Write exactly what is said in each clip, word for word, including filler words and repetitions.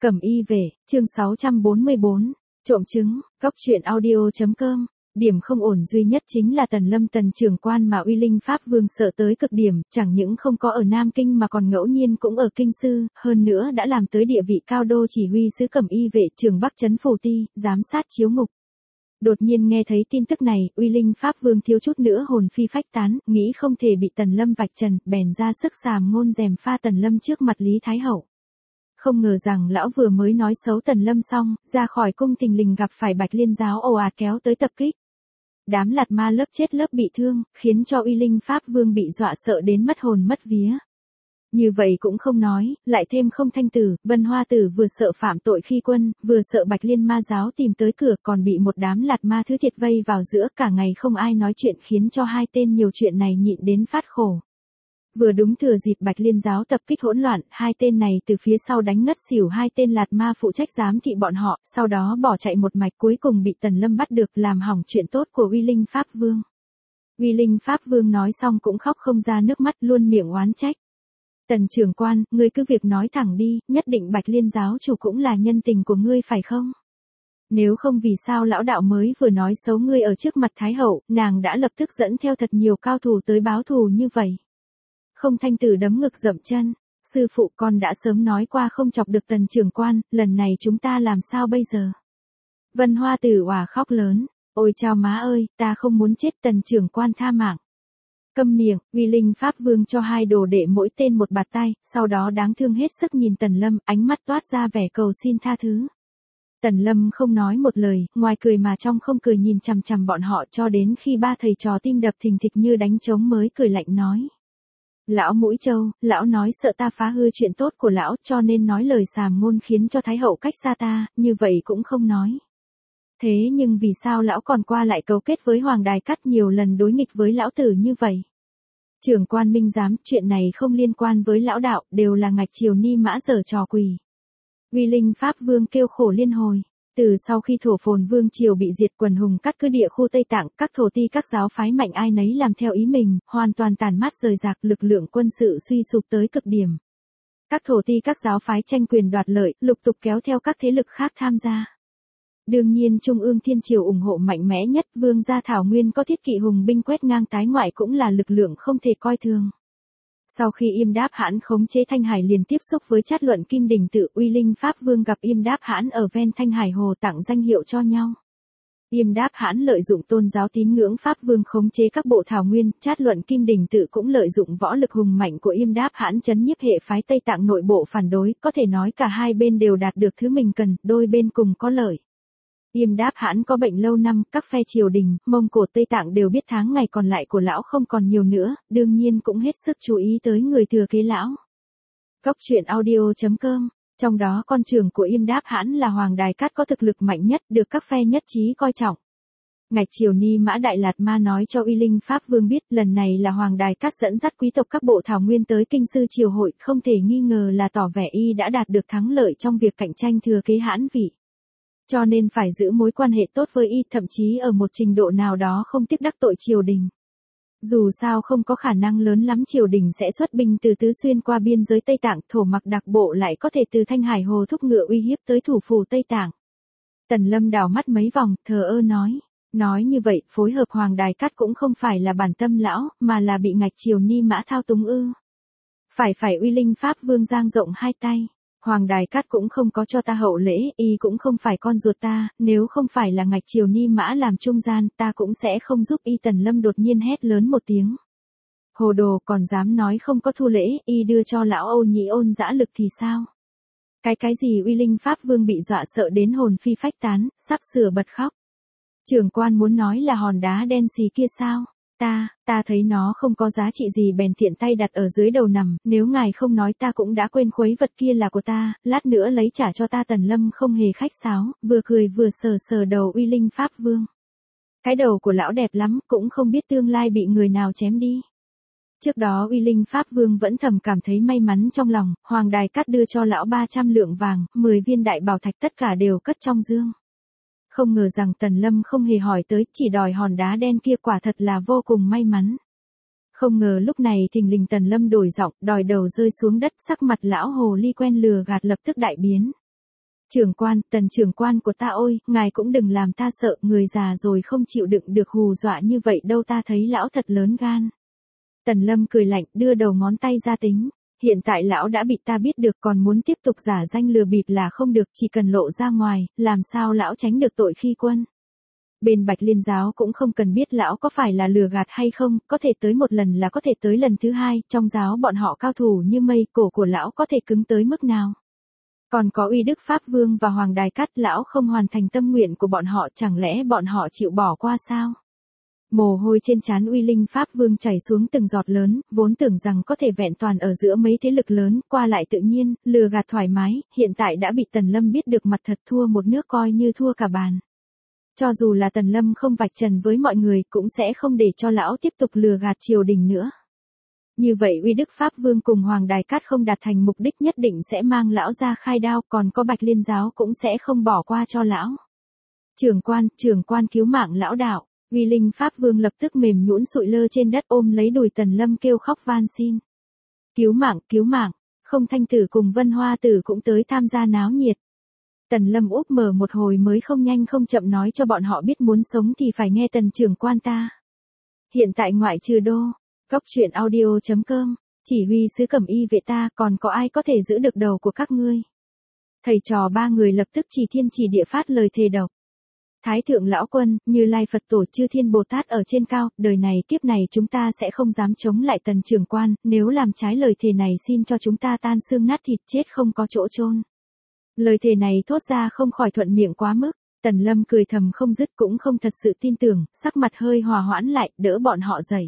Cẩm y về, chương sáu trăm bốn mươi bốn, trộm trứng, góc truyện audio.com. Điểm không ổn duy nhất chính là Tần Lâm Tần trưởng quan mà Uy Linh Pháp Vương sợ tới cực điểm, chẳng những không có ở Nam Kinh mà còn ngẫu nhiên cũng ở Kinh Sư, hơn nữa đã làm tới địa vị cao đô chỉ huy sứ Cẩm y vệ trường Bắc Trấn Phủ Ti, giám sát chiếu ngục. Đột nhiên nghe thấy tin tức này, Uy Linh Pháp Vương thiếu chút nữa hồn phi phách tán, nghĩ không thể bị Tần Lâm vạch trần, bèn ra sức sàm ngôn dèm pha Tần Lâm trước mặt Lý Thái Hậu. Không ngờ rằng lão vừa mới nói xấu Tần Lâm xong, ra khỏi cung thình lình gặp phải Bạch Liên giáo ồ ạt kéo tới tập kích. Đám lạt ma lớp chết lớp bị thương, khiến cho Uy Linh Pháp Vương bị dọa sợ đến mất hồn mất vía. Như vậy cũng không nói, lại thêm Không Thanh Tử, Vân Hoa Tử vừa sợ phạm tội khi quân, vừa sợ Bạch Liên ma giáo tìm tới cửa, còn bị một đám lạt ma thứ thiệt vây vào giữa, cả ngày không ai nói chuyện, khiến cho hai tên nhiều chuyện này nhịn đến phát khổ. Vừa đúng thừa dịp Bạch Liên giáo tập kích hỗn loạn, hai tên này từ phía sau đánh ngất xỉu hai tên lạt ma phụ trách giám thị bọn họ, sau đó bỏ chạy một mạch, cuối cùng bị Tần Lâm bắt được, làm hỏng chuyện tốt của Uy Linh Pháp Vương. Uy Linh Pháp Vương nói xong cũng khóc không ra nước mắt, luôn miệng oán trách. Tần trưởng quan, ngươi cứ việc nói thẳng đi, nhất định Bạch Liên giáo chủ cũng là nhân tình của ngươi phải không? Nếu không vì sao lão đạo mới vừa nói xấu ngươi ở trước mặt Thái Hậu, nàng đã lập tức dẫn theo thật nhiều cao thủ tới báo thù như vậy. Không Thanh Tử đấm ngực dậm chân, sư phụ con đã sớm nói qua không chọc được Tần trưởng quan, lần này chúng ta làm sao bây giờ? Vân Hoa Tử òa khóc lớn, ôi chao má ơi, ta không muốn chết, Tần trưởng quan tha mạng. Câm miệng, Uy Linh Pháp Vương cho hai đồ đệ mỗi tên một bạt tay, sau đó đáng thương hết sức nhìn Tần Lâm, ánh mắt toát ra vẻ cầu xin tha thứ. Tần Lâm không nói một lời, ngoài cười mà trong không cười, nhìn chằm chằm bọn họ cho đến khi ba thầy trò tim đập thình thịch như đánh trống mới cười lạnh nói. Lão Mũi Trâu, lão nói sợ ta phá hư chuyện tốt của lão, cho nên nói lời sàm ngôn khiến cho Thái Hậu cách xa ta, như vậy cũng không nói. Thế nhưng vì sao lão còn qua lại cấu kết với Hoàng Đài Cát, nhiều lần đối nghịch với lão tử như vậy? Trưởng quan minh giám, chuyện này không liên quan với lão đạo, đều là Ngạch Triều Ni Mã giở trò quỷ. Uy Linh Pháp Vương kêu khổ liên hồi. Từ sau khi Thổ Phồn Vương triều bị diệt, quần hùng cắt cứ địa khu Tây Tạng, các thổ ti các giáo phái mạnh ai nấy làm theo ý mình, hoàn toàn tàn mát rời rạc, lực lượng quân sự suy sụp tới cực điểm. Các thổ ti các giáo phái tranh quyền đoạt lợi, lục tục kéo theo các thế lực khác tham gia. Đương nhiên Trung ương Thiên Triều ủng hộ mạnh mẽ nhất, Vương gia Thảo Nguyên có thiết kỵ hùng binh quét ngang tái ngoại cũng là lực lượng không thể coi thường. Sau khi Yêm Đáp Hãn khống chế Thanh Hải liền tiếp xúc với Trát Luận Kim Đình Tự, Uy Linh Pháp Vương gặp Yêm Đáp Hãn ở ven Thanh Hải Hồ tặng danh hiệu cho nhau. Yêm Đáp Hãn lợi dụng tôn giáo tín ngưỡng Pháp Vương khống chế các bộ thảo nguyên, Trát Luận Kim Đình Tự cũng lợi dụng võ lực hùng mạnh của Yêm Đáp Hãn trấn nhiếp hệ phái Tây Tạng nội bộ phản đối, có thể nói cả hai bên đều đạt được thứ mình cần, đôi bên cùng có lợi. Yêm Đáp Hãn có bệnh lâu năm, các phe triều đình, Mông Cổ Tây Tạng đều biết tháng ngày còn lại của lão không còn nhiều nữa, đương nhiên cũng hết sức chú ý tới người thừa kế lão. Góc truyện audio.com, trong đó con trưởng của Yêm Đáp Hãn là Hoàng Đài Cát có thực lực mạnh nhất, được các phe nhất trí coi trọng. Ngạch Triều Ni Mã Đại Lạt Ma nói cho Uy Linh Pháp Vương biết, lần này là Hoàng Đài Cát dẫn dắt quý tộc các bộ thảo nguyên tới Kinh Sư triều hội, không thể nghi ngờ là tỏ vẻ y đã đạt được thắng lợi trong việc cạnh tranh thừa kế hãn vị. Cho nên phải giữ mối quan hệ tốt với y, thậm chí ở một trình độ nào đó không tiếc đắc tội triều đình. Dù sao không có khả năng lớn lắm triều đình sẽ xuất binh từ tứ xuyên qua biên giới Tây Tạng, thổ mặc đặc bộ lại có thể từ Thanh Hải Hồ thúc ngựa uy hiếp tới thủ phủ Tây Tạng. Tần Lâm đảo mắt mấy vòng, thờ ơ nói. Nói như vậy, phối hợp Hoàng Đài Cát cũng không phải là bản tâm lão, mà là bị Ngạch Triều Ni Mã thao túng ư. Phải phải Uy Linh Pháp Vương giang rộng hai tay. Hoàng Đài Cát cũng không có cho ta hậu lễ, y cũng không phải con ruột ta, nếu không phải là Ngạch Triều Ni Mã làm trung gian, ta cũng sẽ không giúp y. Tần Lâm đột nhiên hét lớn một tiếng. Hồ đồ, còn dám nói không có thu lễ, y đưa cho lão Âu Nhĩ Ôn dã lực thì sao? Cái cái gì? Uy Linh Pháp Vương bị dọa sợ đến hồn phi phách tán, sắp sửa bật khóc. Trưởng quan muốn nói là hòn đá đen xì kia sao? Ta, ta thấy nó không có giá trị gì bèn tiện tay đặt ở dưới đầu nằm, nếu ngài không nói ta cũng đã quên khuấy vật kia là của ta, lát nữa lấy trả cho ta. Tần Lâm không hề khách sáo, vừa cười vừa sờ sờ đầu Uy Linh Pháp Vương. Cái đầu của lão đẹp lắm, cũng không biết tương lai bị người nào chém đi. Trước đó Uy Linh Pháp Vương vẫn thầm cảm thấy may mắn trong lòng, Hoàng Đài Cát đưa cho lão ba trăm lượng vàng, mười viên đại bảo thạch tất cả đều cất trong dương. Không ngờ rằng Tần Lâm không hề hỏi tới, chỉ đòi hòn đá đen kia, quả thật là vô cùng may mắn. Không ngờ lúc này thình lình Tần Lâm đổi giọng, đòi đầu rơi xuống đất, sắc mặt lão hồ ly quen lừa gạt lập tức đại biến. Trưởng quan, Tần trưởng quan của ta ôi, ngài cũng đừng làm ta sợ, người già rồi không chịu đựng được hù dọa như vậy đâu, ta thấy lão thật lớn gan. Tần Lâm cười lạnh, đưa đầu ngón tay ra tính. Hiện tại lão đã bị ta biết được, còn muốn tiếp tục giả danh lừa bịp là không được, chỉ cần lộ ra ngoài, làm sao lão tránh được tội khi quân. Bên Bạch Liên giáo cũng không cần biết lão có phải là lừa gạt hay không, có thể tới một lần là có thể tới lần thứ hai, trong giáo bọn họ cao thủ như mây, cổ của lão có thể cứng tới mức nào. Còn có Uy Đức Pháp Vương và Hoàng Đài Cát, lão không hoàn thành tâm nguyện của bọn họ, chẳng lẽ bọn họ chịu bỏ qua sao? Mồ hôi trên trán Uy Linh Pháp Vương chảy xuống từng giọt lớn, vốn tưởng rằng có thể vẹn toàn ở giữa mấy thế lực lớn, qua lại tự nhiên, lừa gạt thoải mái, hiện tại đã bị Tần Lâm biết được mặt thật, thua một nước coi như thua cả bàn. Cho dù là Tần Lâm không vạch trần với mọi người, cũng sẽ không để cho lão tiếp tục lừa gạt triều đình nữa. Như vậy Uy Đức Pháp Vương cùng Hoàng Đài Cát không đạt thành mục đích nhất định sẽ mang lão ra khai đao, còn có Bạch Liên giáo cũng sẽ không bỏ qua cho lão. Trưởng quan, trưởng quan cứu mạng lão đạo. Uy Linh Pháp Vương lập tức mềm nhũn sụi lơ trên đất, ôm lấy đùi Tần Lâm kêu khóc van xin. Cứu mạng, cứu mạng, Không Thanh Tử cùng Vân Hoa Tử cũng tới tham gia náo nhiệt. Tần Lâm úp mở một hồi mới không nhanh không chậm nói cho bọn họ biết muốn sống thì phải nghe Tần trưởng quan ta. Hiện tại ngoại trừ đô, cốc truyện audio chấm com, chỉ huy sứ Cẩm Y vệ ta, còn có ai có thể giữ được đầu của các ngươi. Thầy trò ba người lập tức chỉ thiên chỉ địa phát lời thề độc. Thái thượng lão quân, Như Lai Phật tổ, Chư Thiên Bồ Tát ở trên cao, đời này kiếp này chúng ta sẽ không dám chống lại Tần trưởng quan, nếu làm trái lời thề này xin cho chúng ta tan xương nát thịt, chết không có chỗ chôn. Lời thề này thốt ra không khỏi thuận miệng quá mức, Tần Lâm cười thầm không dứt, cũng không thật sự tin tưởng, sắc mặt hơi hòa hoãn lại, đỡ bọn họ dậy.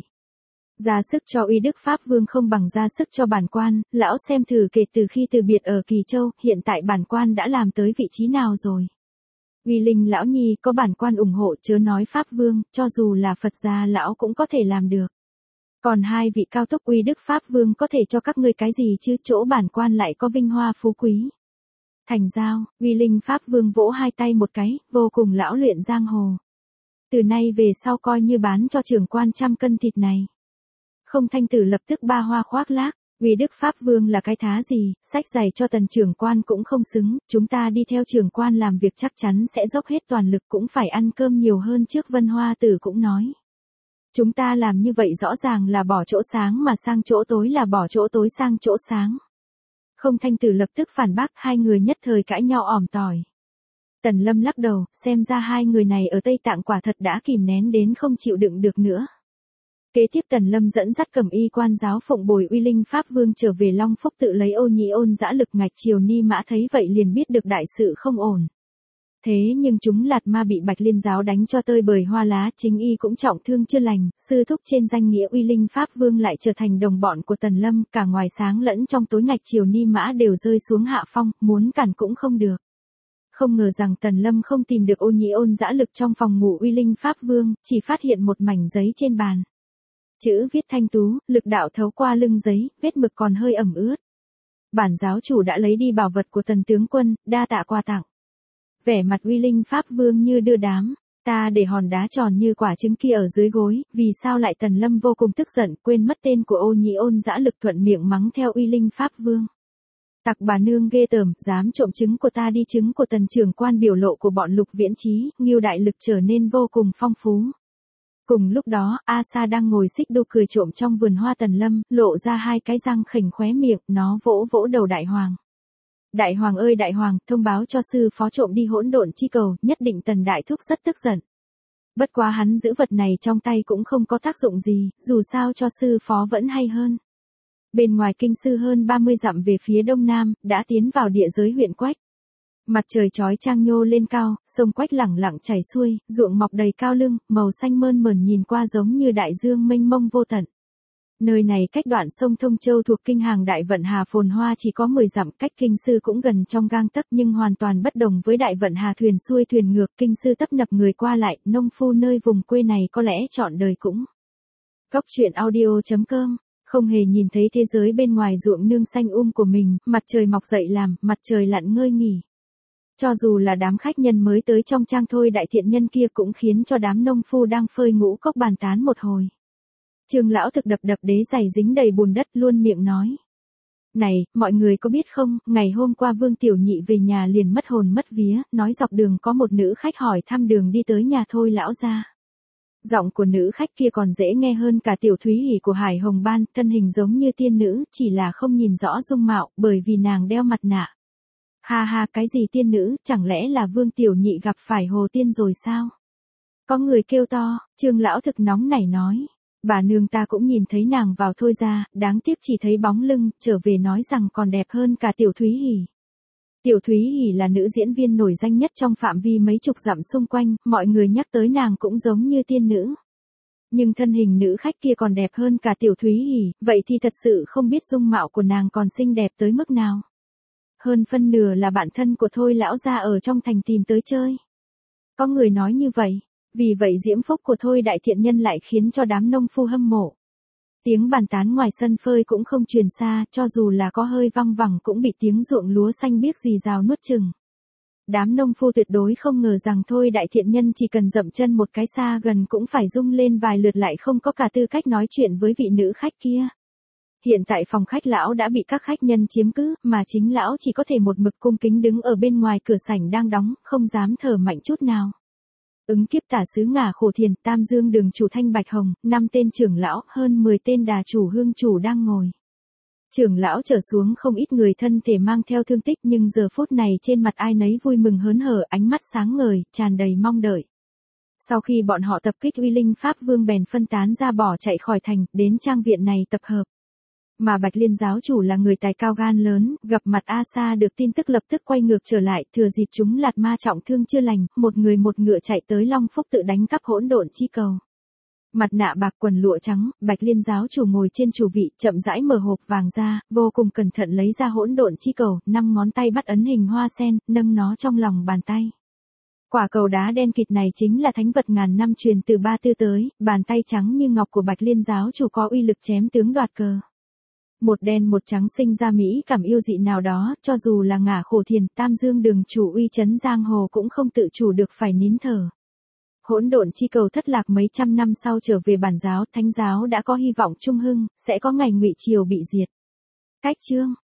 Ra sức cho Uy Đức Pháp Vương không bằng ra sức cho bản quan, lão xem thử kể từ khi từ biệt ở Kỳ Châu, hiện tại bản quan đã làm tới vị trí nào rồi. Uy Linh lão nhi, có bản quan ủng hộ, chớ nói Pháp Vương, cho dù là Phật gia lão cũng có thể làm được. Còn hai vị cao tốc Uy Đức Pháp Vương có thể cho các ngươi cái gì chứ, chỗ bản quan lại có vinh hoa phú quý. Thành giao, Uy Linh Pháp Vương vỗ hai tay một cái, vô cùng lão luyện giang hồ. Từ nay về sau coi như bán cho trưởng quan trăm cân thịt này. Không Thanh Tử lập tức ba hoa khoác lác, Uy Đức Pháp Vương là cái thá gì, sách giày cho Tần trưởng quan cũng không xứng, chúng ta đi theo trưởng quan làm việc chắc chắn sẽ dốc hết toàn lực, cũng phải ăn cơm nhiều hơn trước. Vân Hoa Tử cũng nói. Chúng ta làm như vậy rõ ràng là bỏ chỗ sáng mà sang chỗ tối, là bỏ chỗ tối sang chỗ sáng. Không Thanh Tử lập tức phản bác, hai người nhất thời cãi nhau ỏm tỏi. Tần Lâm lắc đầu, xem ra hai người này ở Tây Tạng quả thật đã kìm nén đến không chịu đựng được nữa. Kế tiếp Tần Lâm dẫn dắt Cẩm Y quan giáo phụng bồi Uy Linh Pháp Vương trở về Long Phúc tự lấy Ô Nhĩ Ôn dã lực ngạch. Triều Ni Mã thấy vậy liền biết được đại sự không ổn. Thế nhưng chúng Lạt Ma bị Bạch Liên giáo đánh cho tơi bời hoa lá, chính y cũng trọng thương chưa lành, sư thúc trên danh nghĩa Uy Linh Pháp Vương lại trở thành đồng bọn của Tần Lâm, cả ngoài sáng lẫn trong tối ngạch Triều Ni Mã đều rơi xuống hạ phong, muốn cản cũng không được. Không ngờ rằng Tần Lâm không tìm được Ô Nhĩ Ôn dã lực trong phòng ngủ Uy Linh Pháp Vương, chỉ phát hiện một mảnh giấy trên bàn. Chữ viết thanh tú, lực đạo thấu qua lưng giấy, vết mực còn hơi ẩm ướt. Bản giáo chủ đã lấy đi bảo vật của Tần tướng quân, đa tạ quà tặng. Vẻ mặt Uy Linh Pháp Vương như đưa đám, ta để hòn đá tròn như quả trứng kia ở dưới gối, vì sao lại? Tần Lâm vô cùng tức giận, quên mất tên của Ô Nhĩ Ôn dã lực, thuận miệng mắng theo Uy Linh Pháp Vương. Tặc bà nương ghê tởm, dám trộm trứng của ta đi. Trứng của Tần trưởng quan. Biểu lộ của bọn Lục Viễn Chí, Ngưu đại lực trở nên vô cùng phong phú. Cùng lúc đó, A Sa đang ngồi xích đu cười trộm trong vườn hoa Tần Lâm, lộ ra hai cái răng khỉnh khóe miệng, nó vỗ vỗ đầu Đại Hoàng. Đại Hoàng ơi Đại Hoàng, thông báo cho sư phó trộm đi hỗn độn chi cầu, nhất định Tần đại thúc rất tức giận. Bất quá hắn giữ vật này trong tay cũng không có tác dụng gì, dù sao cho sư phó vẫn hay hơn. Bên ngoài kinh sư hơn ba mươi dặm về phía đông nam, đã tiến vào địa giới huyện Quách. Mặt trời chói chang nhô lên cao, sông Quách lẳng lặng chảy xuôi, ruộng mọc đầy cao lưng, màu xanh mơn mởn nhìn qua giống như đại dương mênh mông vô tận. Nơi này cách đoạn sông Thông Châu thuộc kinh hàng Đại Vận Hà phồn hoa chỉ có mười dặm, cách kinh sư cũng gần trong gang tấc, nhưng hoàn toàn bất đồng với Đại Vận Hà thuyền xuôi thuyền ngược. Kinh sư tấp nập người qua lại, nông phu nơi vùng quê này có lẽ trọn đời cũng. Cốc truyện audio chấm com không hề nhìn thấy thế giới bên ngoài ruộng nương xanh um của mình, mặt trời mọc dậy làm, mặt trời lặn ngơi nghỉ. Cho dù là đám khách nhân mới tới trong trang thôi đại thiện nhân kia cũng khiến cho đám nông phu đang phơi ngũ cốc bàn tán một hồi. Trương lão thực đập đập đế giày dính đầy bùn đất, luôn miệng nói. Này, mọi người có biết không, ngày hôm qua Vương Tiểu Nhị về nhà liền mất hồn mất vía, nói dọc đường có một nữ khách hỏi thăm đường đi tới nhà Thôi lão gia. Giọng của nữ khách kia còn dễ nghe hơn cả Tiểu Thúy Hỉ của Hải Hồng Ban, thân hình giống như tiên nữ, chỉ là không nhìn rõ dung mạo, bởi vì nàng đeo mặt nạ. Ha ha, cái gì tiên nữ, chẳng lẽ là Vương Tiểu Nhị gặp phải hồ tiên rồi sao? Có người kêu to, Trương lão thực nóng nảy nói. Bà nương ta cũng nhìn thấy nàng vào Thôi ra, đáng tiếc chỉ thấy bóng lưng, trở về nói rằng còn đẹp hơn cả Tiểu Thúy Hỉ. Tiểu Thúy Hỉ là nữ diễn viên nổi danh nhất trong phạm vi mấy chục dặm xung quanh, mọi người nhắc tới nàng cũng giống như tiên nữ. Nhưng thân hình nữ khách kia còn đẹp hơn cả Tiểu Thúy Hỉ, vậy thì thật sự không biết dung mạo của nàng còn xinh đẹp tới mức nào. Hơn phân nửa là bạn thân của Thôi lão gia ở trong thành tìm tới chơi. Có người nói như vậy, vì vậy diễm phúc của Thôi đại thiện nhân lại khiến cho đám nông phu hâm mộ. Tiếng bàn tán ngoài sân phơi cũng không truyền xa, cho dù là có hơi văng vẳng cũng bị tiếng ruộng lúa xanh biếc rì rào nuốt chừng. Đám nông phu tuyệt đối không ngờ rằng Thôi đại thiện nhân chỉ cần dậm chân một cái xa gần cũng phải rung lên vài lượt lại không có cả tư cách nói chuyện với vị nữ khách kia. Hiện tại phòng khách lão đã bị các khách nhân chiếm cứ, mà chính lão chỉ có thể một mực cung kính đứng ở bên ngoài cửa sảnh đang đóng, không dám thở mạnh chút nào. Ứng kiếp tả sứ Ngả Khổ Thiền, Tam Dương đường chủ Thanh Bạch Hồng, năm tên trưởng lão, hơn mười tên đà chủ hương chủ đang ngồi. Trưởng lão trở xuống không ít người thân thể mang theo thương tích nhưng giờ phút này trên mặt ai nấy vui mừng hớn hở, ánh mắt sáng ngời, tràn đầy mong đợi. Sau khi bọn họ tập kích uy linh Pháp Vương bèn phân tán ra bỏ chạy khỏi thành, đến trang viện này tập hợp. Mà Bạch Liên giáo chủ là người tài cao gan lớn, gặp mặt A Sa được tin tức lập tức quay ngược trở lại, thừa dịp chúng lạt ma trọng thương chưa lành, một người một ngựa chạy tới Long Phúc tự đánh cắp hỗn độn chi cầu. Mặt nạ bạc quần lụa trắng, Bạch Liên giáo chủ ngồi trên chủ vị, chậm rãi mở hộp vàng ra, vô cùng cẩn thận lấy ra hỗn độn chi cầu, năm ngón tay bắt ấn hình hoa sen, nâng nó trong lòng bàn tay. Quả cầu đá đen kịt này chính là thánh vật ngàn năm truyền từ Ba Tư tới, bàn tay trắng như ngọc của Bạch Liên giáo chủ có uy lực chém tướng đoạt cờ. Một đen một trắng sinh ra mỹ cảm yêu dị nào đó, cho dù là Ngả Khổ Thiền, Tam Dương đường chủ uy chấn giang hồ cũng không tự chủ được phải nín thở. Hỗn độn chi cầu thất lạc mấy trăm năm sau trở về bản giáo, thánh giáo đã có hy vọng trung hưng, sẽ có ngày ngụy triều bị diệt. Cách chương